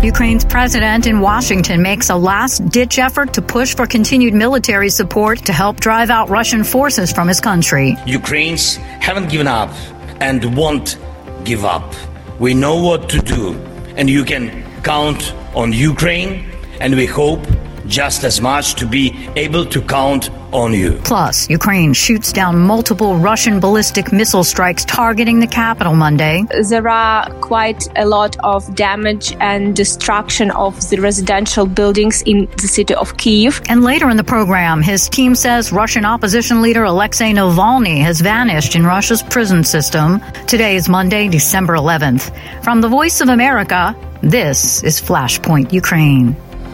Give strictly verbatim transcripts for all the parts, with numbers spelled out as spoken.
Ukraine's president in Washington makes a last-ditch effort to push for continued military support to help drive out Russian forces from his country. Ukrainians haven't given up and won't give up. We know what to do, and you can count on Ukraine, and we hope just as much to be able to count on you. Plus, Ukraine shoots down multiple Russian ballistic missile strikes targeting the capital Monday. There are quite a lot of damage and destruction of the residential buildings in the city of Kyiv. And later in the program, his team says Russian opposition leader Alexei Navalny has vanished in Russia's prison system. Today is Monday, December eleventh. From the Voice of America, this is Flashpoint Ukraine.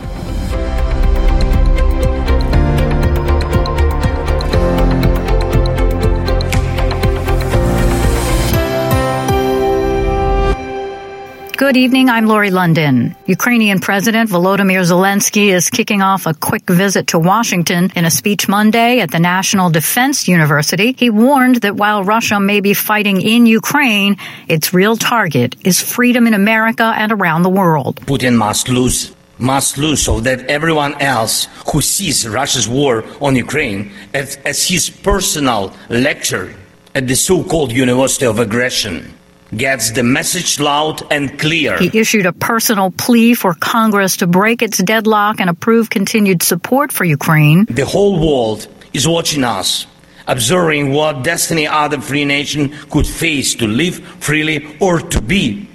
Good evening, I'm Lori London. Ukrainian President Volodymyr Zelensky is kicking off a quick visit to Washington. In a speech Monday at the National Defense University, he warned that while Russia may be fighting in Ukraine, its real target is freedom in America and around the world. Putin must lose, must lose so that everyone else who sees Russia's war on Ukraine as, as his personal lecture at the so-called University of Aggression gets the message loud and clear. He issued a personal plea for Congress to break its deadlock and approve continued support for Ukraine. The whole world is watching us, observing what destiny other free nation could face to live freely or to be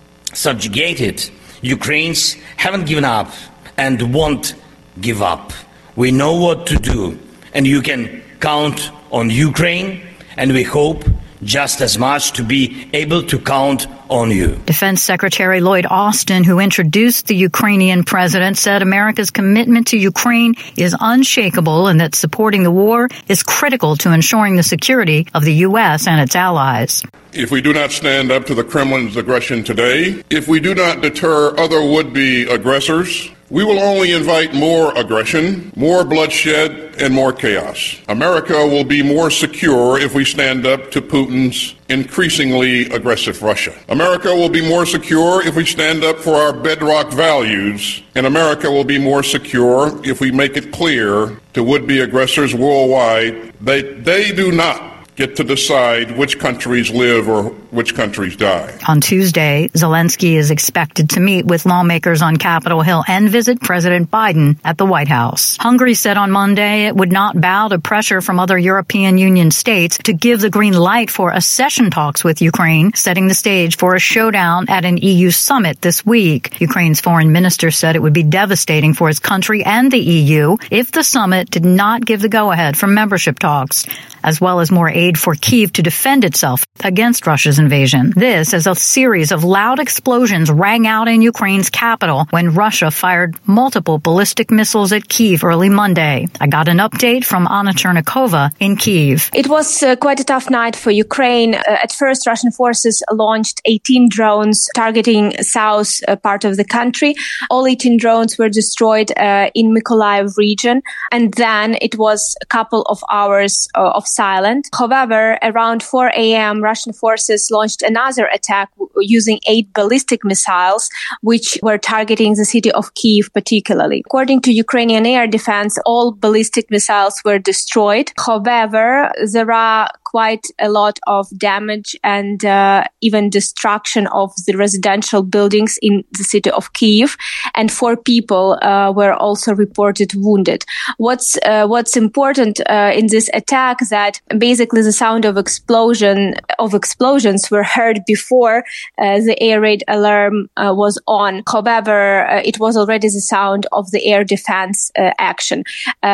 subjugated. Ukrainians haven't given up and won't give up. We know what to do, and you can count on Ukraine, and we hope just as much to be able to count on you. Defense Secretary Lloyd Austin, who introduced the Ukrainian president, said America's commitment to Ukraine is unshakable and that supporting the war is critical to ensuring the security of the U S and its allies. If we do not stand up to the Kremlin's aggression today, if we do not deter other would-be aggressors, we will only invite more aggression, more bloodshed, and more chaos. America will be more secure if we stand up to Putin's increasingly aggressive Russia. America will be more secure if we stand up for our bedrock values, and America will be more secure if we make it clear to would-be aggressors worldwide that they do not get to decide which countries live or which countries die. On Tuesday, Zelensky is expected to meet with lawmakers on Capitol Hill and visit President Biden at the White House. Hungary said on Monday it would not bow to pressure from other European Union states to give the green light for accession talks with Ukraine, setting the stage for a showdown at an E U summit this week. Ukraine's foreign minister said it would be devastating for his country and the E U if the summit did not give the go-ahead for membership talks, as well as more aid for Kyiv to defend itself against Russia's invasion. This as a series of loud explosions rang out in Ukraine's capital when Russia fired multiple ballistic missiles at Kyiv early Monday. I got an update from Anna Chernikova in Kyiv. It was uh, quite a tough night for Ukraine. Uh, at first, Russian forces launched eighteen drones targeting south uh, part of the country. All eighteen drones were destroyed uh, in Mykolaiv region, and then it was a couple of hours uh, of silence. However, around four a.m., Russian forces launched another attack using eight ballistic missiles, which were targeting the city of Kyiv particularly. According to Ukrainian air defense, all ballistic missiles were destroyed. However, there are quite a lot of damage and uh, even destruction of the residential buildings in the city of Kyiv, and four people uh, were also reported wounded. What's uh, what's important uh, in this attack that basically the sound of explosion of explosions were heard before uh, the air raid alarm uh, was on. However, uh, it was already the sound of the air defense uh, action.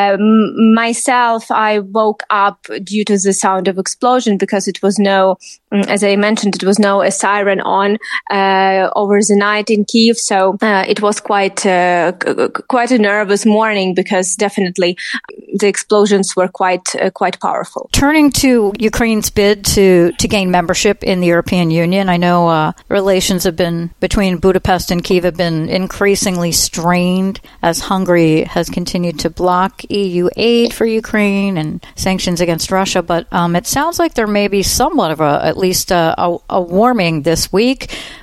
Um, myself, I woke up due to the sound of explosion because it was no, as I mentioned, it was no a siren on uh, over the night in Kyiv. So uh, it was quite uh, quite a nervous morning because definitely the explosions were quite uh, quite powerful. Turning to Ukraine's bid to to gain membership in the European Union, I know uh, relations have been between Budapest and Kyiv have been increasingly strained as Hungary has continued to block E U aid for Ukraine and sanctions against Russia. But um, it sounds like there may be somewhat of a, at least a, a, a warming this week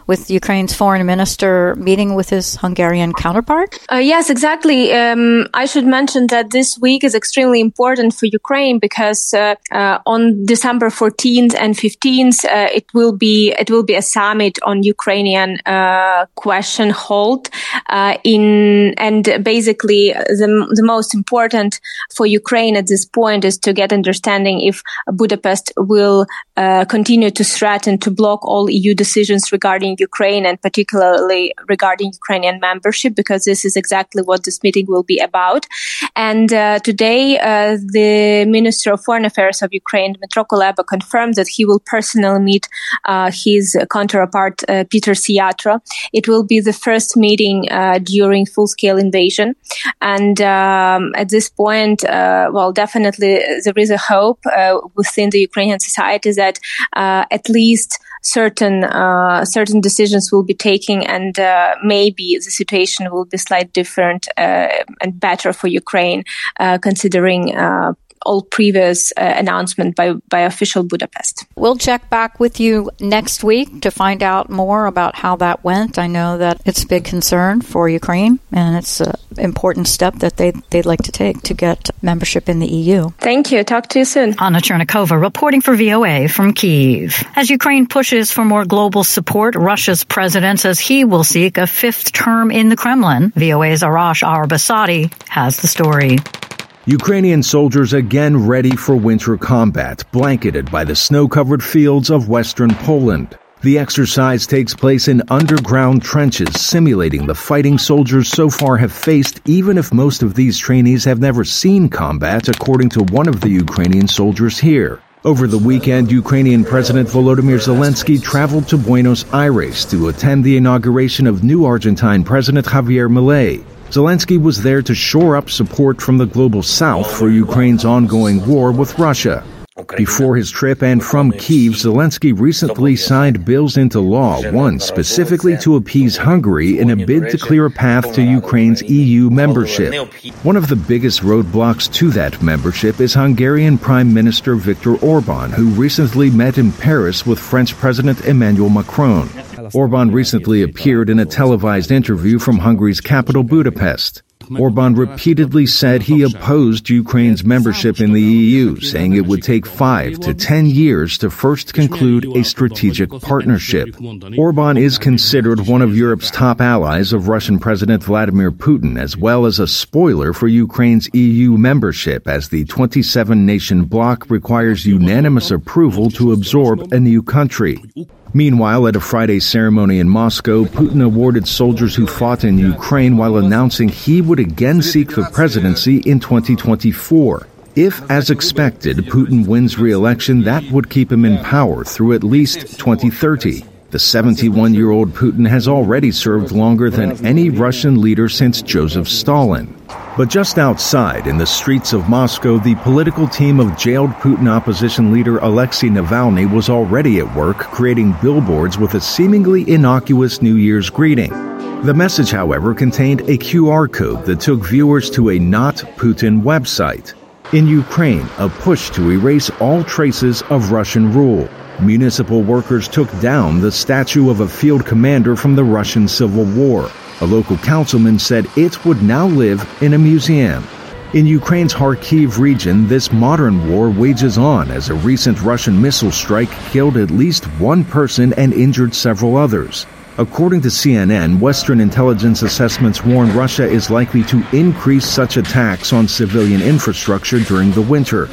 with Ukraine's foreign minister meeting with his Hungarian counterpart? Uh, yes, exactly. Um, I should mention that this week is extremely important for Ukraine because uh, uh, on December fourteenth and fifteenth, uh, it will be it will be a summit on Ukrainian uh, question hold. Uh, in and basically, the the most important for Ukraine at this point is to get understanding if Budapest will uh, continue to threaten to block all E U decisions regarding Ukraine and particularly regarding Ukrainian membership, because this is exactly what this meeting will be about. And uh, today, uh, the Minister of Foreign Affairs of Ukraine, Dmytro Kuleba, confirmed that he will personally meet uh, his counterpart, uh, Peter Sziatra. It will be the first meeting uh, during full-scale invasion. And um, at this point, uh, well, definitely there is a hope uh, within the Ukrainian society that uh, at least certain uh, certain decisions will be taken, and uh, maybe the situation will be slightly different uh, and better for Ukraine, uh, considering uh, all previous uh, announcement by, by official Budapest. We'll check back with you next week to find out more about how that went. I know that it's a big concern for Ukraine, and it's an important step that they, they'd like to take to get membership in the E U. Thank you. Talk to you soon. Anna Chernikova reporting for V O A from Kyiv. As Ukraine pushes for more global support, Russia's president says he will seek a fifth term in the Kremlin. V O A's Arash Arabasadi has the story. Ukrainian soldiers again ready for winter combat, blanketed by the snow-covered fields of western Poland. The exercise takes place in underground trenches, simulating the fighting soldiers so far have faced, even if most of these trainees have never seen combat, according to one of the Ukrainian soldiers here. Over the weekend, Ukrainian President Volodymyr Zelensky traveled to Buenos Aires to attend the inauguration of new Argentine President Javier Milei. Zelensky was there to shore up support from the global south for Ukraine's ongoing war with Russia. Before his trip and from Kyiv, Zelensky recently signed bills into law, one specifically to appease Hungary in a bid to clear a path to Ukraine's E U membership. One of the biggest roadblocks to that membership is Hungarian Prime Minister Viktor Orban, who recently met in Paris with French President Emmanuel Macron. Orban recently appeared in a televised interview from Hungary's capital, Budapest. Orban repeatedly said he opposed Ukraine's membership in the E U, saying it would take five to ten years to first conclude a strategic partnership. Orban is considered one of Europe's top allies of Russian President Vladimir Putin, as well as a spoiler for Ukraine's E U membership, as the twenty-seven nation bloc requires unanimous approval to absorb a new country. Meanwhile, at a Friday ceremony in Moscow, Putin awarded soldiers who fought in Ukraine while announcing he would again seek the presidency in twenty twenty-four. If, as expected, Putin wins re-election, that would keep him in power through at least twenty thirty. The seventy-one-year-old Putin has already served longer than any Russian leader since Joseph Stalin. But just outside, in the streets of Moscow, the political team of jailed Putin opposition leader Alexei Navalny was already at work creating billboards with a seemingly innocuous New Year's greeting. The message, however, contained a Q R code that took viewers to a Not Putin website. In Ukraine, a push to erase all traces of Russian rule. Municipal workers took down the statue of a field commander from the Russian Civil War. A local councilman said it would now live in a museum. In Ukraine's Kharkiv region, this modern war wages on as a recent Russian missile strike killed at least one person and injured several others. According to C N N, Western intelligence assessments warn Russia is likely to increase such attacks on civilian infrastructure during the winter.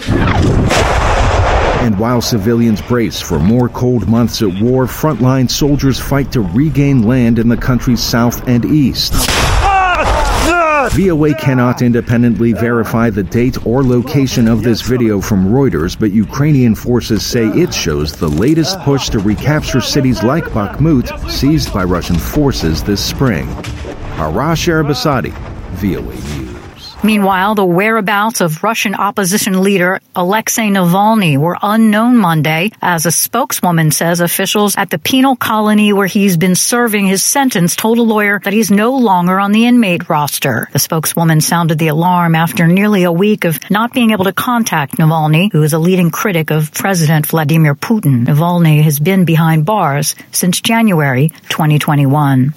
And while civilians brace for more cold months at war, frontline soldiers fight to regain land in the country's south and east. V O A cannot independently verify the date or location of this video from Reuters, but Ukrainian forces say it shows the latest push to recapture cities like Bakhmut, seized by Russian forces this spring. Arash Arabasadi, V O A News. Meanwhile, the whereabouts of Russian opposition leader Alexei Navalny were unknown Monday, as a spokeswoman says officials at the penal colony where he's been serving his sentence told a lawyer that he's no longer on the inmate roster. The spokeswoman sounded the alarm after nearly a week of not being able to contact Navalny, who is a leading critic of President Vladimir Putin. Navalny has been behind bars since January twenty twenty-one.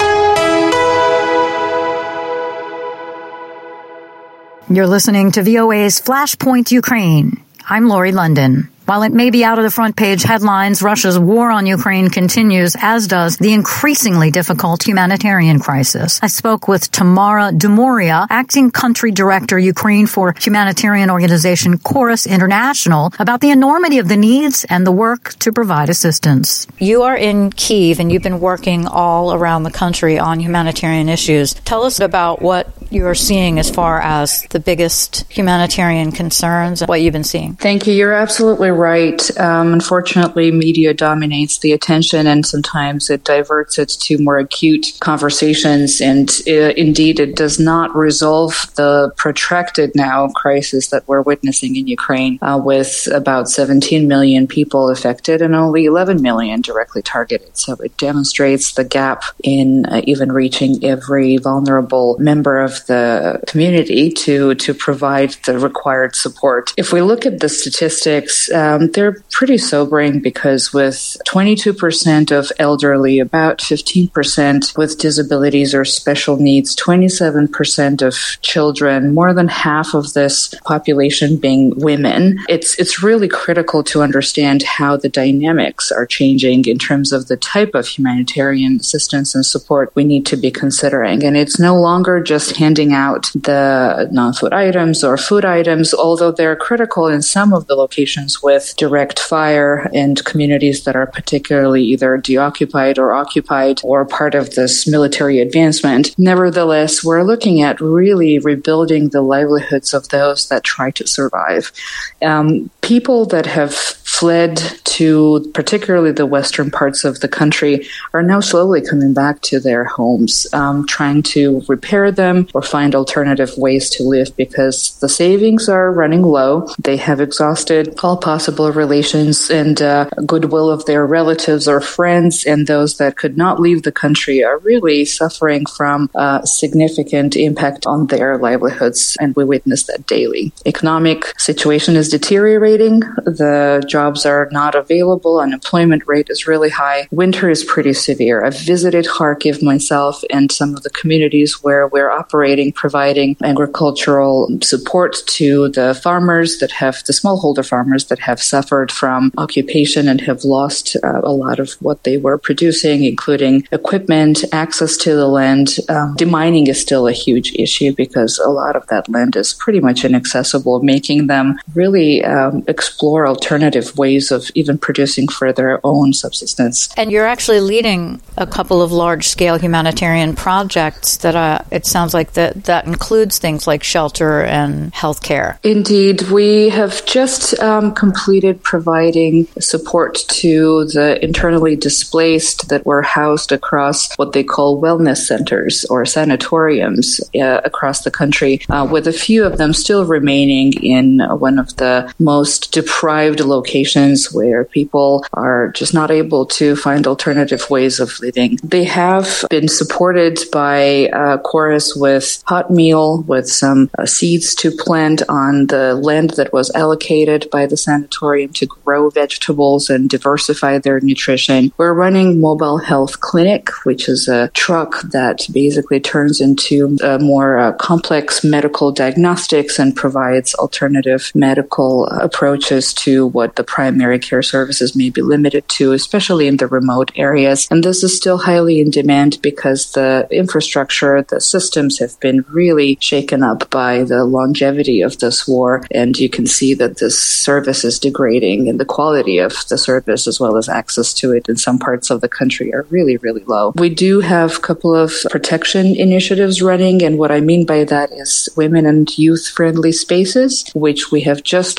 You're listening to V O A's Flashpoint Ukraine. I'm Lori London. While it may be out of the front page headlines, Russia's war on Ukraine continues, as does the increasingly difficult humanitarian crisis. I spoke with Tamara Dumoria, acting country director, Ukraine, for humanitarian organization Chorus International, about the enormity of the needs and the work to provide assistance. You are in Kyiv, and you've been working all around the country on humanitarian issues. Tell us about what you're seeing as far as the biggest humanitarian concerns and what you've been seeing. Thank you. You're absolutely right. Um, unfortunately, media dominates the attention, and sometimes it diverts it to more acute conversations. And uh, indeed, it does not resolve the protracted now crisis that we're witnessing in Ukraine, uh, with about seventeen million people affected and only eleven million directly targeted. So it demonstrates the gap in uh, even reaching every vulnerable member of the community to, to provide the required support. If we look at the statistics, um, they're pretty sobering, because with twenty-two percent of elderly, about fifteen percent with disabilities or special needs, twenty-seven percent of children, more than half of this population being women, it's it's really critical to understand how the dynamics are changing in terms of the type of humanitarian assistance and support we need to be considering. And it's no longer just handing out the non-food items or food items, although they're critical in some of the locations with direct fire and communities that are particularly either deoccupied or occupied or part of this military advancement. Nevertheless, we're looking at really rebuilding the livelihoods of those that try to survive. Um, people that have fled to particularly the western parts of the country are now slowly coming back to their homes, um, trying to repair them or find alternative ways to live, because the savings are running low. They have exhausted all possible relations and uh, goodwill of their relatives or friends, and those that could not leave the country are really suffering from a significant impact on their livelihoods, and we witness that daily. Economic situation is deteriorating. The jobs are not available. Unemployment rate is really high. Winter is pretty severe. I've visited Kharkiv myself and some of the communities where we're operating, providing agricultural support to the farmers that have, the smallholder farmers that have suffered from occupation and have lost uh, a lot of what they were producing, including equipment, access to the land. Um, demining is still a huge issue, because a lot of that land is pretty much inaccessible, making them really um, explore alternative ways of even producing for their own subsistence. And you're actually leading a couple of large-scale humanitarian projects that uh, it sounds like that, that includes things like shelter and healthcare. Indeed. We have just um, completed providing support to the internally displaced that were housed across what they call wellness centers or sanatoriums uh, across the country, uh, with a few of them still remaining in one of the most deprived locations where people are just not able to find alternative ways of living. They have been supported by uh, Chorus with hot meal, with some uh, seeds to plant on the land that was allocated by the sanatorium to grow vegetables and diversify their nutrition. We're running mobile health clinic, which is a truck that basically turns into a more uh, complex medical diagnostics and provides alternative medical approaches to what the primary care services may be limited to, especially in the remote areas. And this is still highly in demand because the infrastructure, the systems have been really shaken up by the longevity of this war. And you can see that this service is degrading, and the quality of the service as well as access to it in some parts of the country are really, really low. We do have a couple of protection initiatives running, and what I mean by that is women and youth-friendly spaces, which we have just launched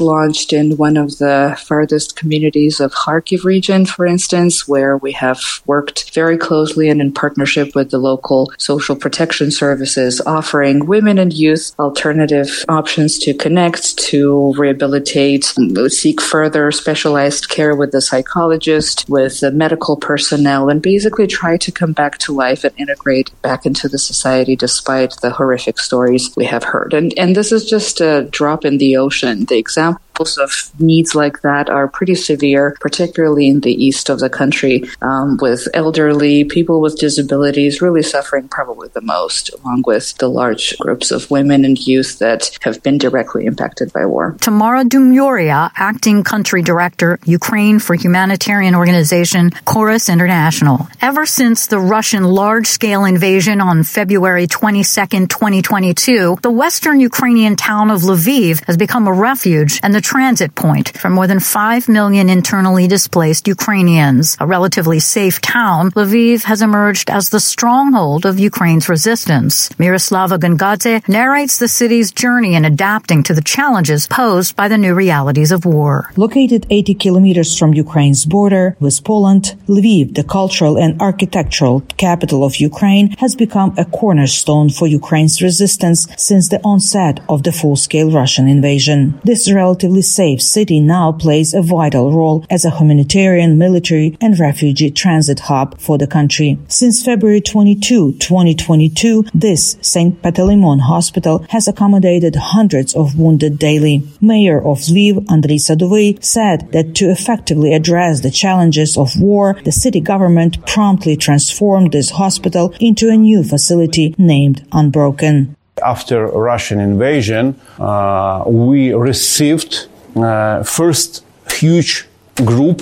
launched in one of the farthest communities of Kharkiv region, for instance, where we have worked very closely and in partnership with the local social protection services, offering women and youth alternative options to connect, to rehabilitate, seek further specialized care with the psychologist, with the medical personnel, and basically try to come back to life and integrate back into the society despite the horrific stories we have heard. And, and this is just a drop in the ocean. The example of needs like that are pretty severe, particularly in the east of the country, um, with elderly, people with disabilities really suffering probably the most, along with the large groups of women and youth that have been directly impacted by war. Tamara Dumyoria, acting country director, Ukraine for humanitarian organization Chorus International. Ever since the Russian large-scale invasion on February twenty-second, twenty twenty-two, the western Ukrainian town of Lviv has become a refuge and the transit point for more than five million internally displaced Ukrainians. A relatively safe town, Lviv has emerged as the stronghold of Ukraine's resistance. Miroslava Gongadze narrates the city's journey in adapting to the challenges posed by the new realities of war. Located eighty kilometers from Ukraine's border with Poland, Lviv, the cultural and architectural capital of Ukraine, has become a cornerstone for Ukraine's resistance since the onset of the full-scale Russian invasion. This relatively safe city now plays a vital role as a humanitarian, military, and refugee transit hub for the country. Since February twenty-second, twenty twenty-two, this Saint Panteleimon hospital has accommodated hundreds of wounded daily. Mayor of Lviv, Andriy Sadovy, said that to effectively address the challenges of war, the city government promptly transformed this hospital into a new facility named Unbroken. After Russian invasion, uh, we received uh, first huge group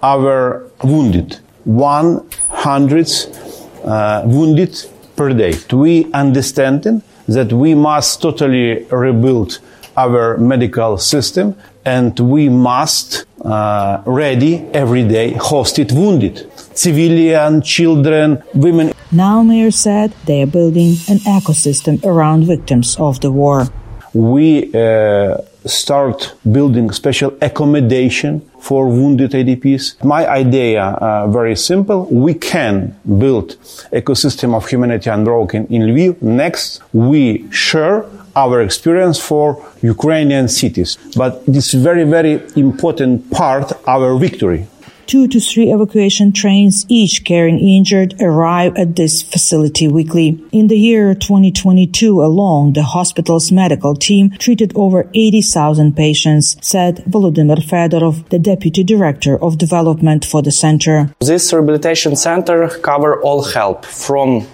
our wounded, one hundred uh, wounded per day. We understanding that we must totally rebuild our medical system and we must uh, ready every day hosted wounded, civilian, children, women. Now, Mayor said they are building an ecosystem around victims of the war. We uh, start building special accommodation for wounded A D Ps. My idea, uh, very simple. We can build ecosystem of humanity unbroken in Lviv. Next, we share our experience for Ukrainian cities. But this very, very important part, our victory. Two to three evacuation trains, each carrying injured, arrive at this facility weekly. In the year twenty twenty-two alone, the hospital's medical team treated over eighty thousand patients, said Volodymyr Fedorov, the deputy director of development for the center. This rehabilitation center cover all help from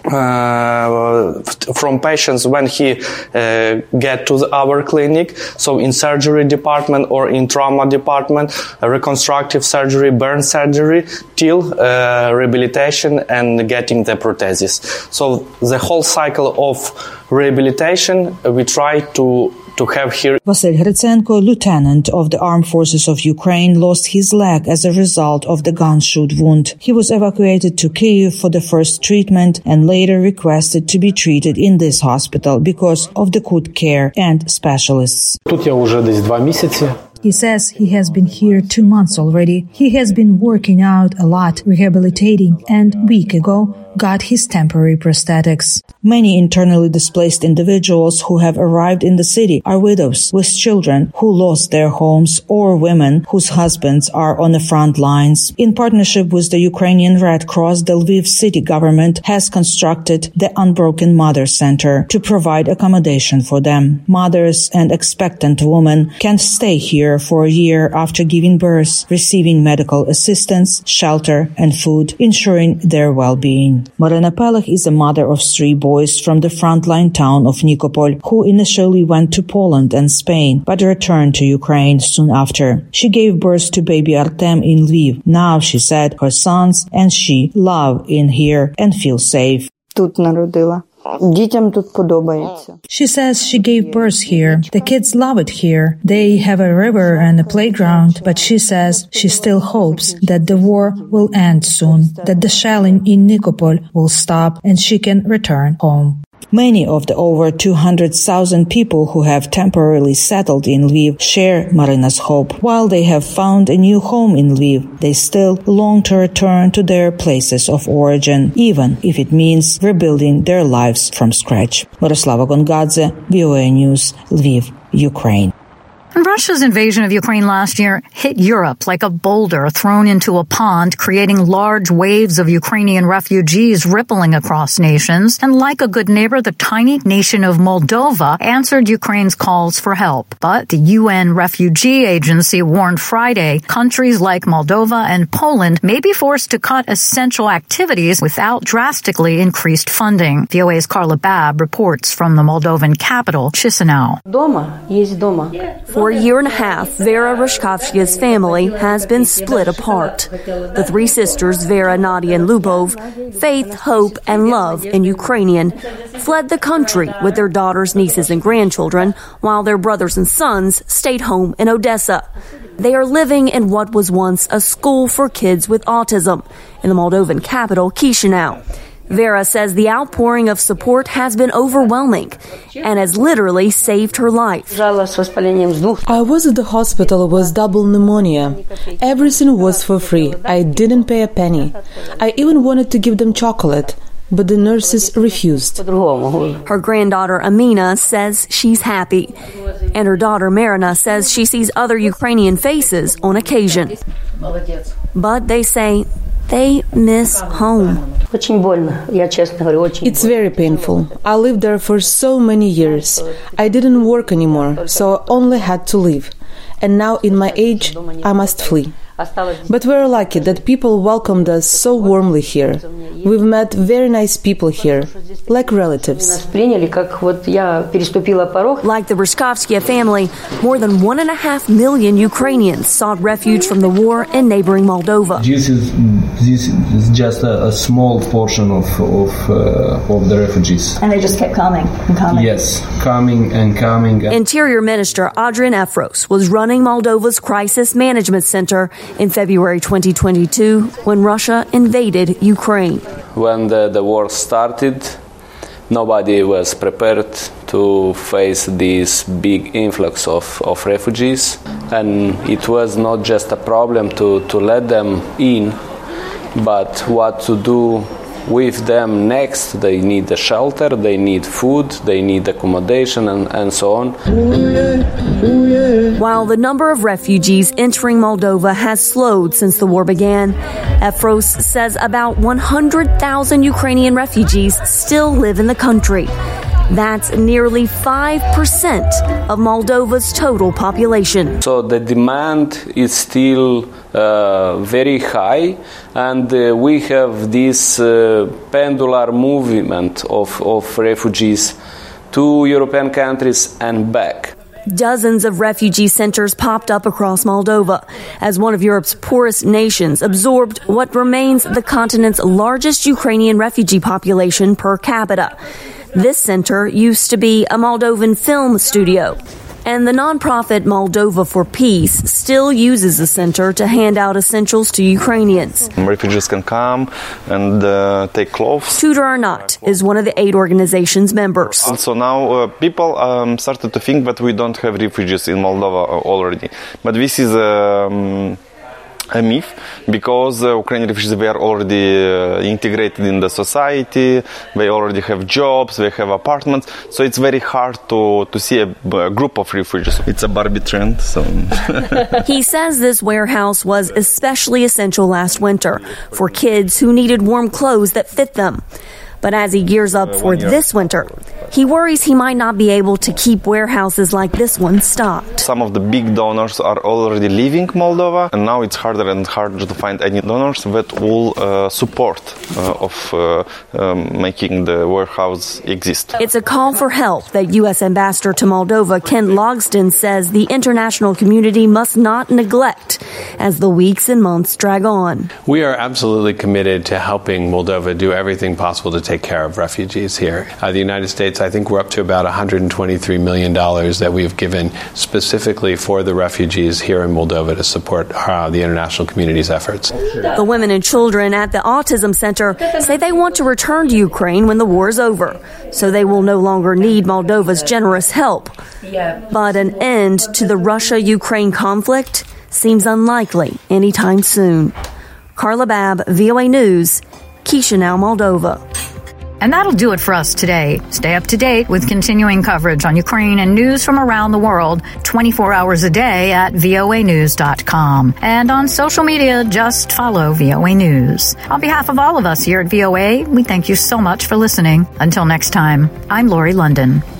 uh, from patients when he uh, get to the, our clinic, so in surgery department or in trauma department, reconstructive surgery, burn surgery, till uh, rehabilitation and getting the prosthesis. So the whole cycle of rehabilitation we try to to have here. Vasyl Hrytsenko, lieutenant of the Armed Forces of Ukraine, lost his leg as a result of the gunshot wound. He was evacuated to Kyiv for the first treatment and later requested to be treated in this hospital because of the good care and specialists. Тут я уже десь два місяці. He says he has been here two months already. He has been working out a lot, rehabilitating, and a week ago got his temporary prosthetics. Many internally displaced individuals who have arrived in the city are widows with children who lost their homes or women whose husbands are on the front lines. In partnership with the Ukrainian Red Cross, the Lviv city government has constructed the Unbroken Mother Center to provide accommodation for them. Mothers and expectant women can stay here for a year after giving birth, receiving medical assistance, shelter, and food, ensuring their well-being. Marina Pelech is a mother of three boys from the frontline town of Nikopol, who initially went to Poland and Spain, but returned to Ukraine soon after. She gave birth to baby Artem in Lviv. Now, she said, her sons and she love in here and feel safe. Тут народила. Дітям тут подобається. She says she gave birth here. The kids love it here. They have a river and a playground, but she says she still hopes that the war will end soon, that the shelling in Nikopol will stop and she can return home. Many of the over two hundred thousand people who have temporarily settled in Lviv share Marina's hope. While they have found a new home in Lviv, they still long to return to their places of origin, even if it means rebuilding their lives from scratch. Miroslava Gongadze, V O A News, Lviv, Ukraine. Russia's invasion of Ukraine last year hit Europe like a boulder thrown into a pond, creating large waves of Ukrainian refugees rippling across nations. And like a good neighbor, the tiny nation of Moldova answered Ukraine's calls for help. But the U N Refugee Agency warned Friday countries like Moldova and Poland may be forced to cut essential activities without drastically increased funding. V O A's Carla Babb reports from the Moldovan capital, Chisinau. Дома есть дома. For a year and a half, Vera Rashkovskia's family has been split apart. The three sisters, Vera, Nadia, and Lubov, faith, hope, and love in Ukrainian, fled the country with their daughters, nieces, and grandchildren, while their brothers and sons stayed home in Odessa. They are living in what was once a school for kids with autism in the Moldovan capital, Chisinau. Vera says the outpouring of support has been overwhelming and has literally saved her life. I was at the hospital with double pneumonia. Everything was for free. I didn't pay a penny. I even wanted to give them chocolate, but the nurses refused. Her granddaughter Amina says she's happy, and her daughter Marina says she sees other Ukrainian faces on occasion. But they say they miss home. It's very painful. I lived there for so many years. I didn't work anymore, so I only had to leave. And now, in my age, I must flee. But we're lucky that people welcomed us so warmly here. We've met very nice people here, like relatives. Like the Rashkovskia family, more than one and a half million Ukrainians sought refuge from the war in neighboring Moldova. This is, this is just a, a small portion of of, uh, of the refugees. And they just kept coming and coming. Yes, coming and coming. Interior Minister Adrian Efros was running Moldova's Crisis Management Center in February twenty twenty-two when Russia invaded Ukraine. When the, the war started, nobody was prepared to face this big influx of, of refugees. And it was not just a problem to, to let them in, but what to do with them next. They need a shelter, they need food, they need accommodation, and, and so on. While the number of refugees entering Moldova has slowed since the war began, Efros says about one hundred thousand Ukrainian refugees still live in the country. That's nearly five percent of Moldova's total population. So the demand is still uh, very high, and uh, we have this uh, pendular movement of, of refugees to European countries and back. Dozens of refugee centers popped up across Moldova as one of Europe's poorest nations absorbed what remains the continent's largest Ukrainian refugee population per capita. This center used to be a Moldovan film studio, and the nonprofit Moldova for Peace still uses the center to hand out essentials to Ukrainians. Refugees can come and uh, take clothes. Tudor Arnott is one of the aid organization's members. And so now uh, people um, started to think that we don't have refugees in Moldova already. But this is um, a myth, because uh, Ukrainian refugees were already uh, integrated in the society, they already have jobs, they have apartments, so it's very hard to, to see a, a group of refugees. It's a Barbie trend. So. He says this warehouse was especially essential last winter for kids who needed warm clothes that fit them. But as he gears up for this winter, he worries he might not be able to keep warehouses like this one stocked. Some of the big donors are already leaving Moldova, and now it's harder and harder to find any donors that will uh, support uh, of uh, um, making the warehouse exist. It's a call for help that U S Ambassador to Moldova Kent Logston says the international community must not neglect as the weeks and months drag on. We are absolutely committed to helping Moldova do everything possible to take care of refugees here. Uh, the United States, I think we're up to about one hundred twenty-three million dollars that we've given specifically for the refugees here in Moldova to support uh, the international community's efforts. The women and children at the Autism Center say they want to return to Ukraine when the war is over, so they will no longer need Moldova's generous help. But an end to the Russia-Ukraine conflict seems unlikely anytime soon. Carla Babb, V O A News, Chisinau, Moldova. And that'll do it for us today. Stay up to date with continuing coverage on Ukraine and news from around the world twenty-four hours a day at V O A news dot com. And on social media, just follow V O A News. On behalf of all of us here at V O A, we thank you so much for listening. Until next time, I'm Lori London.